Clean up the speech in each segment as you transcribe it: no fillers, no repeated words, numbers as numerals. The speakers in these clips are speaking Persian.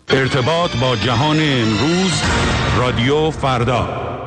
ارتباط با جهان امروز، رادیو فردا.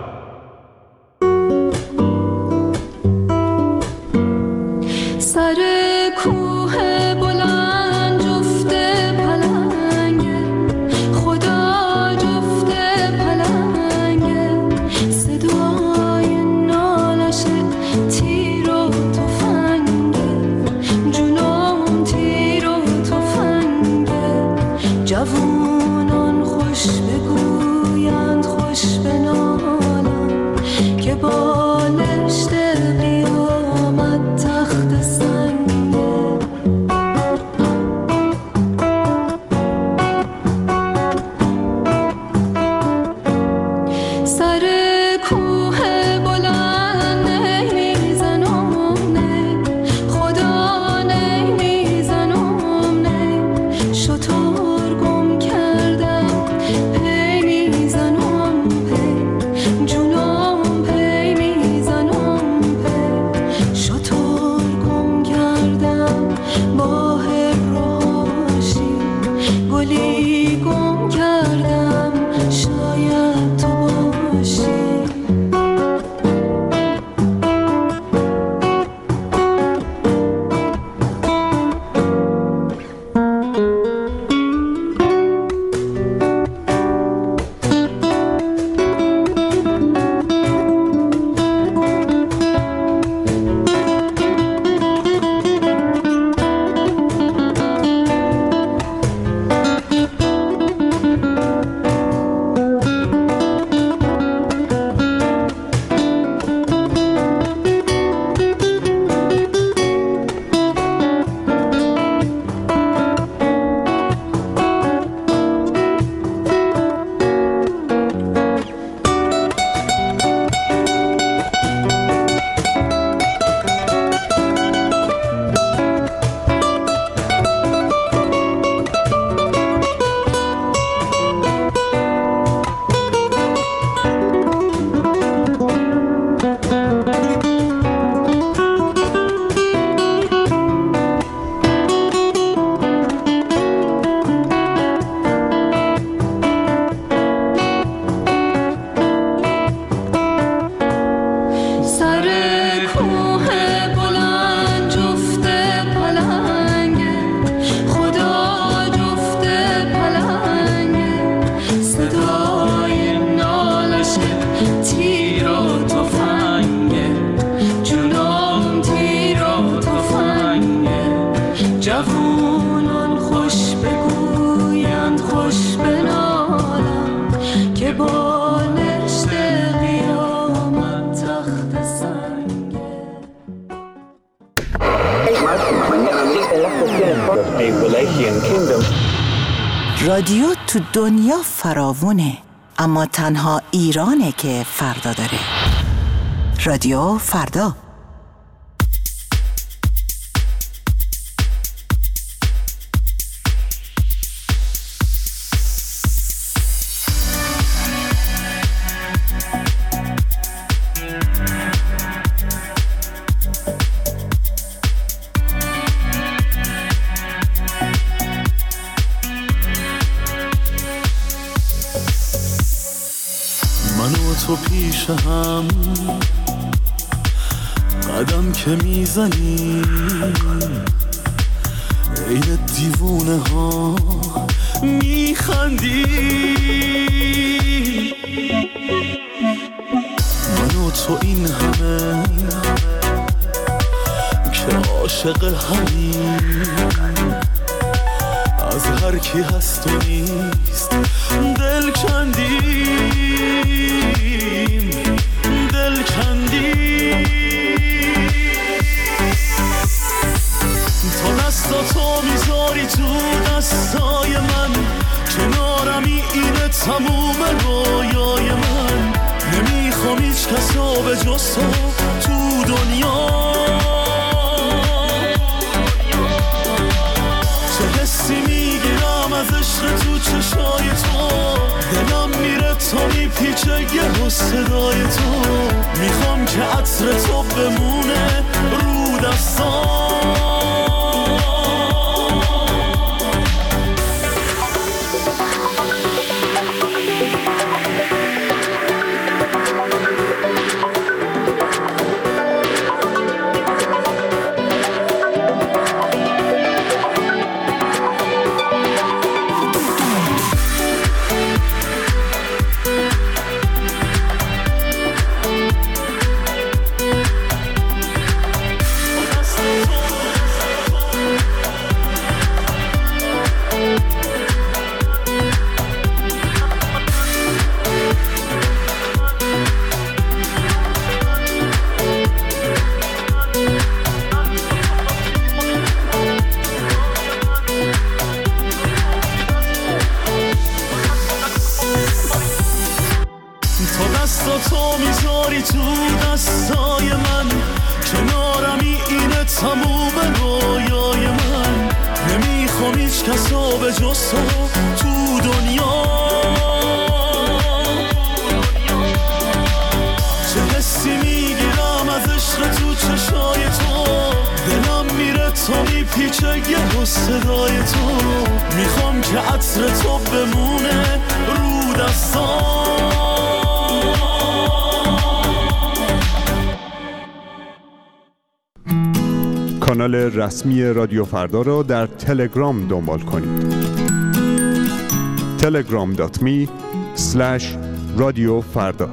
سر کوه بلند جفت پلنگه، خدا جفت پلنگه، صدای نالش تیر و تفنگه، جونم تیر و تفنگه، جوونان خوش بگویند خوش بنالند که بالشت قیامت تخت سنگه. سر کوه بلند نمیزنم نه، خدا نمیزنم نه، شطور گم کردم پی میزنم پی، جونم پی میزنم پی، شطور گم کردم با هبراشی، گلی گم کردم شاید تو باشی. جوانان خوش بگویند خوش بنالند که بالشت قیامت تخت سنگه. رادیو تو دنیا فراوونه، اما تنها ایرانه که فردا داره. رادیو فردا. تو پیش هم قدم که میزنی، عین دیوونه ها میخندی، من و تو این همه که عاشق همین، از هر کی هست و نیست دل کندیم تا دستا تو میذاری تو دستای من، کنارمی اینه تموم رویای من، نمیخوام هیچ کسا به جز تو دنیا، چه حسی میگیرم از عشق تو چشای تو، دلم میره تا میپیچه یه صدای تو، میخوام که عطر تو بمونه رو دستام. بذاری تو دستای من، کنارمی اینه تموم رویای من. نمیخوام هیچ کسا به جز تو دنیا. چه حسی میگیرم از عشق تو چشای تو، دلم میره تا میپیچه یه صدای تو. میخوام که عطر تو بمونه رو دستام. کانال رسمی رادیو فردا را در تلگرام دنبال کنید. telegram.me/رادیوفردا.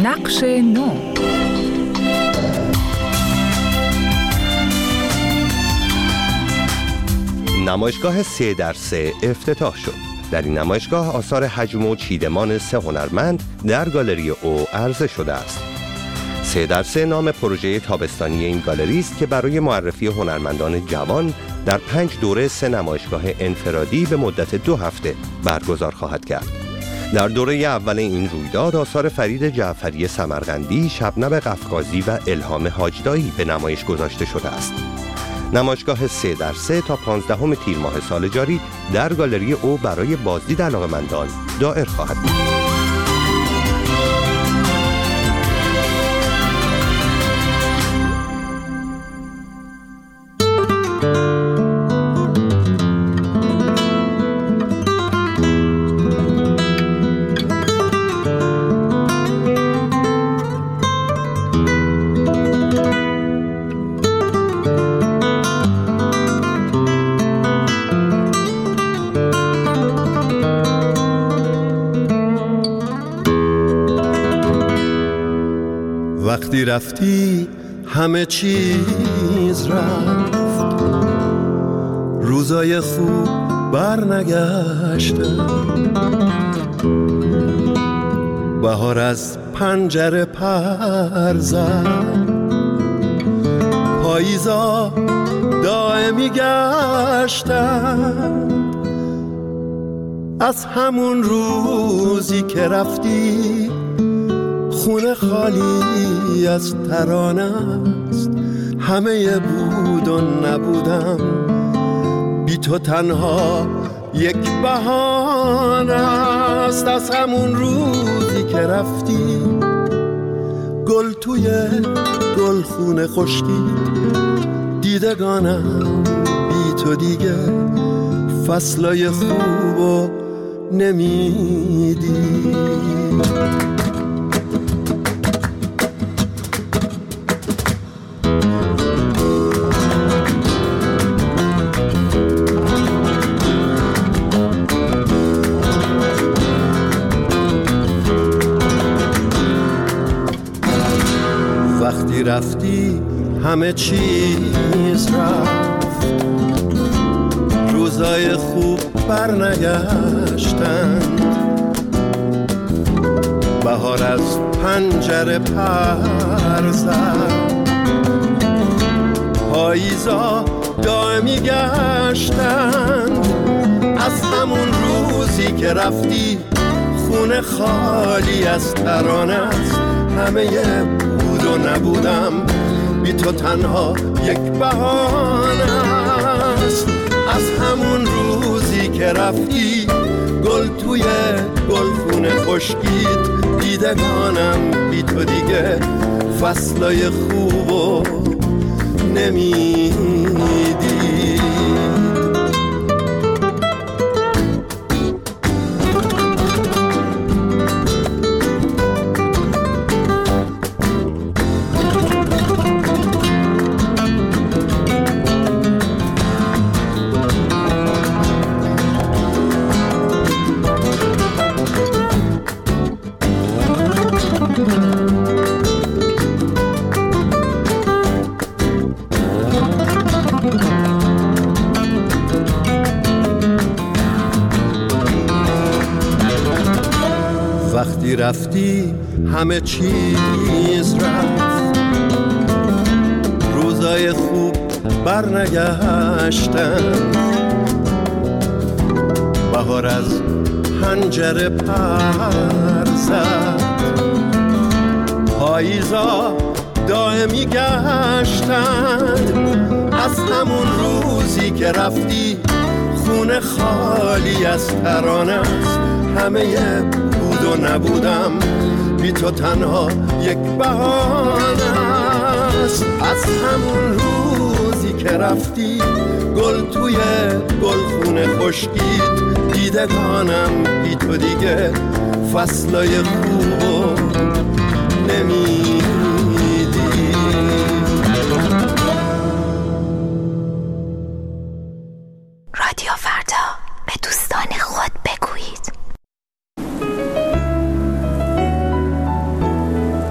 نقش نو. نمایشگاه 3x3 افتتاح شد. در این نمایشگاه آثار حجم و چیدمان 3 هنرمند در گالری او عرضه شده است. 3x3 نام پروژه تابستانی این گالری است که برای معرفی هنرمندان جوان در 5 دوره 3 نمایشگاه انفرادی به مدت 2 هفته برگزار خواهد کرد. در دوره اول این رویداد آثار فرید جعفری سمرقندی، شبنم قفقازی و الهام حاجدایی به نمایش گذاشته شده است. نمایشگاه 3x3 تا 15 تیر ماه سال جاری در گالری او برای بازدید علاقه‌مندان دایر خواهد بود. وقتی رفتی همه چیز رفت، روزای خوب برنگشتن، بهار از پنجره پر زد، پاییزا دائمی گشتن. از همون روزی که رفتی خونه خالی از ترانه است، همه بود و نبودم، بی تو تنها یک بهانه است. از همون روزی که رفتی گل توی گل خونه خشکید، دیدگانم بی تو دیگه فصلای خوبو نمیدید. وقتی رفتی همه چیز رفت، روزای خوب برنگشتند، بهار از پنجره پر زد، پاییزا دائمی گشتند. از همون روزی که رفتی خونه خالی از ترانه است، همه بود و نبودم، بی تو تنها یک بهانه است. از همون روزی که رفتی گل توی گلخونه خشکید، دیدگانم بی تو دیگه فصلای خوبو نمیدید. وقتی رفتی همه چیز رفت، روزای خوب برنگشتن، بهار از پنجره پر زد، پاییزا دائمی گشتن. از همون روزی که رفتی خونه خالی از ترانه است، همه بود و نبودم، بی تو تنها یک بهانه است. از همون روزی که رفتی گل توی گلخونه خشکید، دیدگانم بی تو دیگه فصلای خوبو نمیدید. رادیو فردا، به دوستان خود بگویید.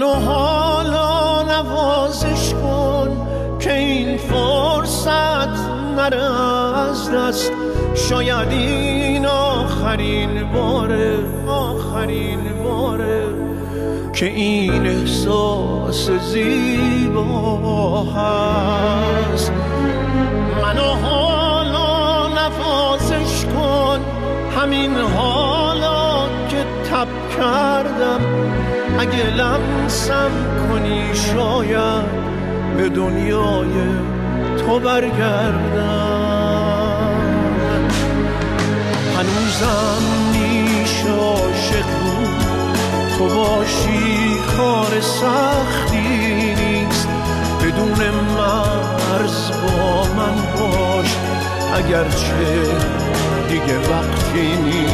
منو حالا نوازش کن که این فرصت نره از دست. شاید این آخرین باره که این احساس زیبا هست. منو حالا نوازش کن، همین حالا که تب کردم. اگه لمسم کنی شاید به دنیای تو برگردم. هنوزم میشه عاشق بود، تو باشی کار سختی نیست. بدون مرز با من باش اگرچه دیگه وقتی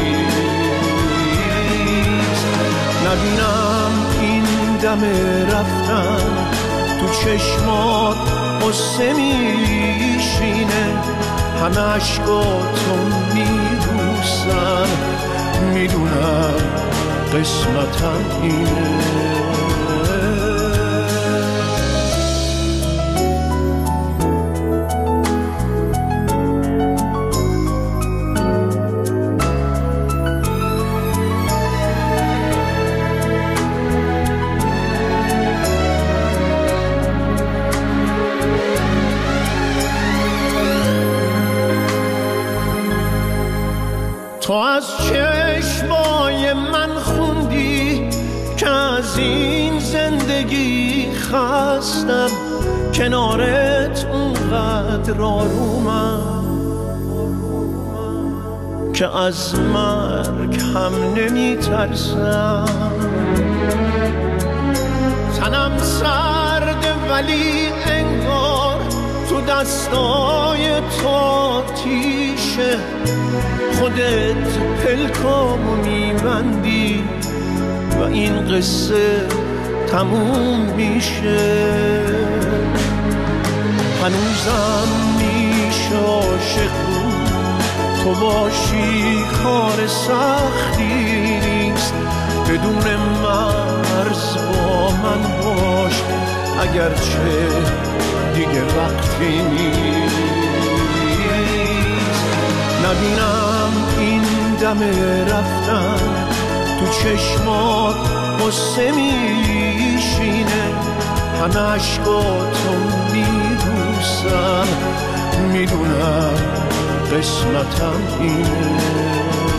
نیست. نبینم این دم رفتن تو چشمات قصه میشینه. همه عشقاتو میبوسن، میدونم قسمتم اینه. تو از چشمای من خوندی که از این زندگی خستم. کنارت اونقدر آرومم که از مرگ هم نمی ترسم. تنم سرده ولی انگار تو دستای تو آتیشه. خودت پلکامو میبندی و این قصه تموم میشه. هنوزم میشه عاشق بود، تو باشی کار سختی نیست. بدون مرز با من باش اگرچه دیگه وقتی نیست. نبینم این دم رفتن تو چشمات قصه میشینه. همه عشقاتو میبوسم، میدونم قسمتم اینه.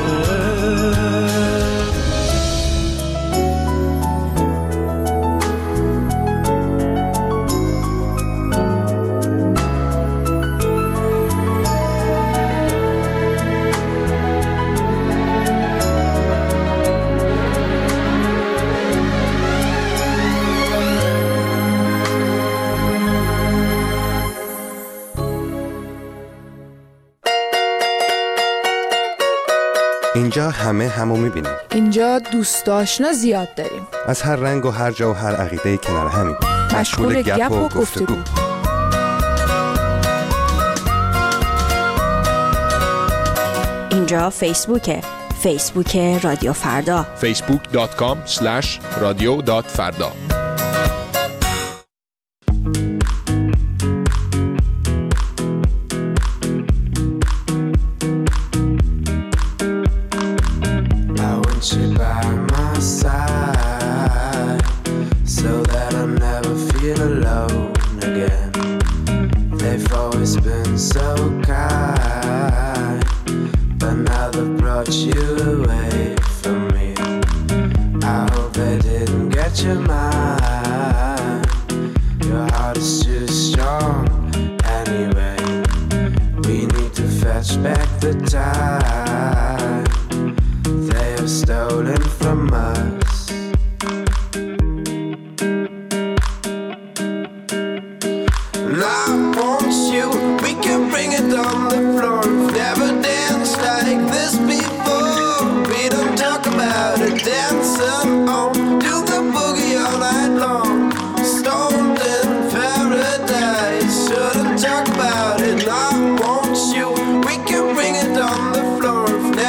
اینجا همه همو میبینیم. اینجا دوست آشنا زیاد داریم، از هر رنگ و هر جا و هر عقیده کنار همیم. مشغول گپ و گفتگو. اینجا فیسبوک رادیو فردا. facebook.com/radio.farda. Talk about it, I want you. We can bring it on the floor.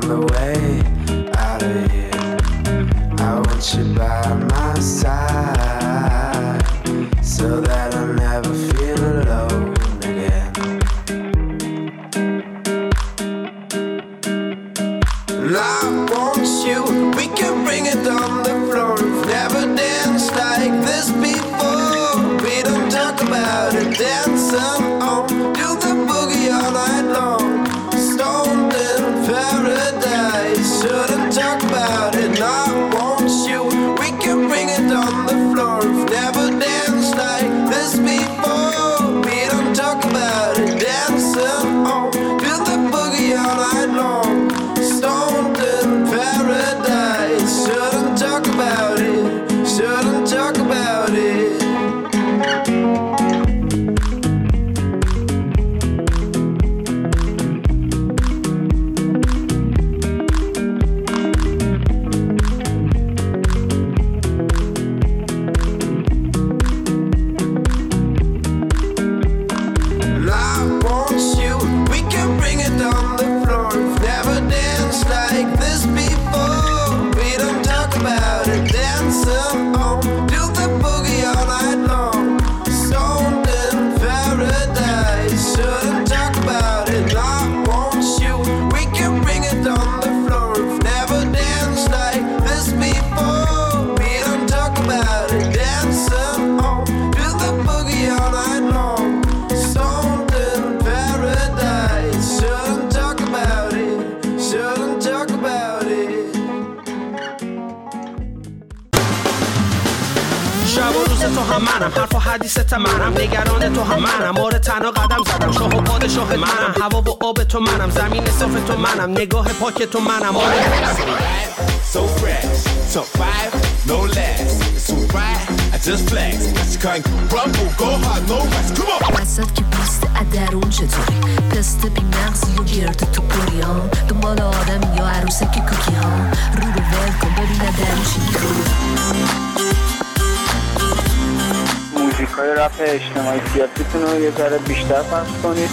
the way out of here. I want you by my side so that I never feel alone again. And I want you, we can bring it on the floor. We've never danced like this before. We don't talk about it, dancing on, do the boogie all night long. Stoned in paradise, shouldn't talk about it. And I want you, we can bring it on the floor. We've never danced like this before. We don't talk about it, dancing on, do the boogie all night long. Stoned in paradise, shouldn't talk about it, shouldn't talk about it. حرف و حدیثت منم، نگران تو هم منم، آره تنها قدم زدم، شاه و پادشاه منم، هوا و آب تو منم، زمین صاف تو منم، نگاه پاک تو منم، آره so fresh, top 5, no less, it's alright, I just flex, I can't rumble, go hard, no rest, come on. وسط که پیست ادرون چطوری، پست بی مغزی و گرد تو پریان، دنبال آدم یا عروسه که کوکی ها، رو ول کن ببین ادرون چی میخوری. موزیکای رپ اجتماعی سیاسیتون رو یه ذره بیشتر پخش کنید.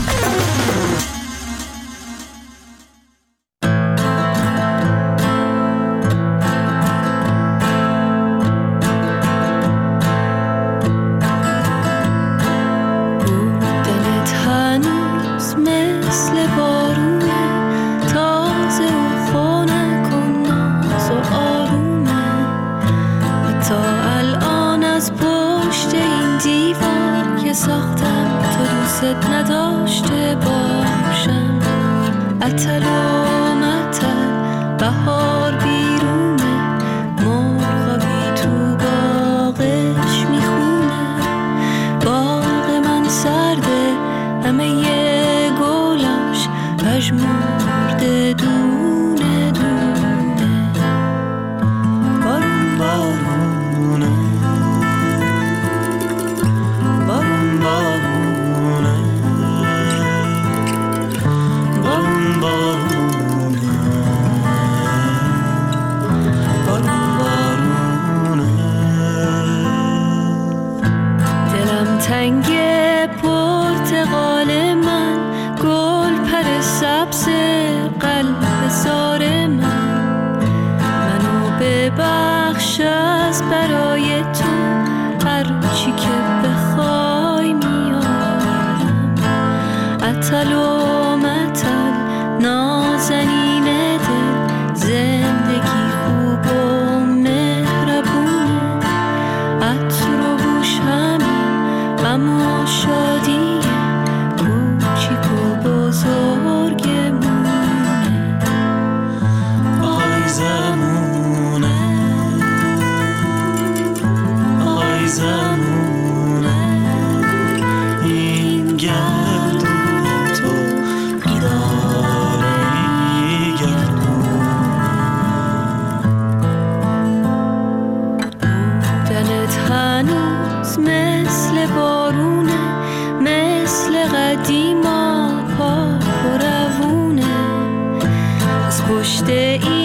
نداشته باشم عطل و مطل بهار بیرونه مرغابی تو باغش میخونه باغ من سرده همه ی گلاش پژمرده دونه دونه بارون بارونه بارون بارونه تنگ پرتقال من گل پر سبز قلب زار منو ببخش از برای تو هر چی که بخوای میارم عطل و مطل نازنین دل زندگی خوب و مهربونه عطر و بوش اما شادی کوچیک و بزرگمونه آی زمونه آی زمونه این گردون تو بیداره بودنت هنوز مثل بارونه مثل قدیما پاک و روونه از پشت این